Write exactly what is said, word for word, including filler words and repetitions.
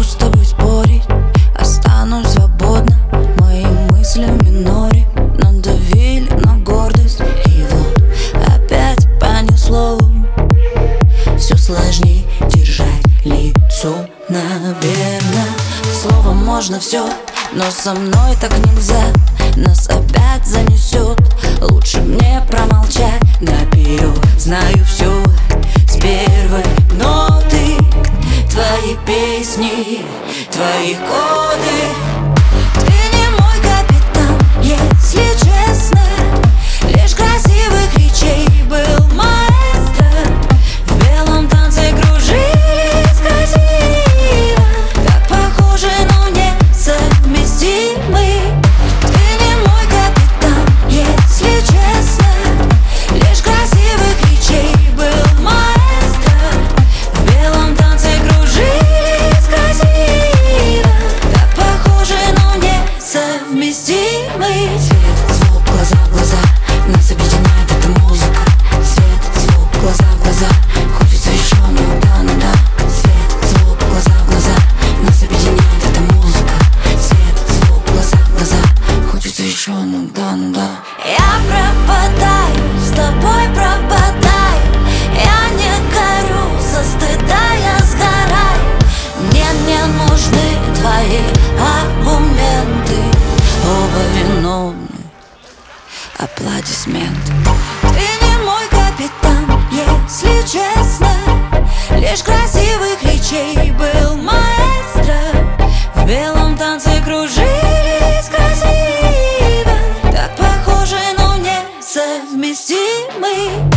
хочу с тобой спорить, останусь свободна. Мои мысли в миноре надавили на гордость. И вот опять понесло. Все сложнее держать лицо, наверно. Словом можно все, но со мной так нельзя. Нас опять занесет. Лучше мне промолчать наперед. Знаю все с первой ноты. Твои песни, твои коды. Ты не мой капитан, если честно. Лишь красивых речей был маэстро. В белом танце кружились красиво. Так похожи, но несовместимы. Ты не мой капитан, если честно. Лишь красивых речей был маэстро. В белом танце кружились красиво. Так похожи, но несовместимы. Свет, звук, глаза в глаза. Нас объединяет эта музыка. Свет, звук, глаза в глаза. Хочется еще, ну да, ну да. Свет, звук, глаза в глаза. Нас объединяет эта музыка. Свет, звук, глаза в глаза. Хочется еще, ну да, ну да. Я пропадаю, с тобой пропадаю. Я не горю со стыда, я сгораю. Мне не нужны твои аргументы. Оба виновны. Аплодисменты. Ты не мой капитан, если честно. Лишь красивых речей был маэстро. В белом танце кружились красиво. Так похожи, но несовместимы.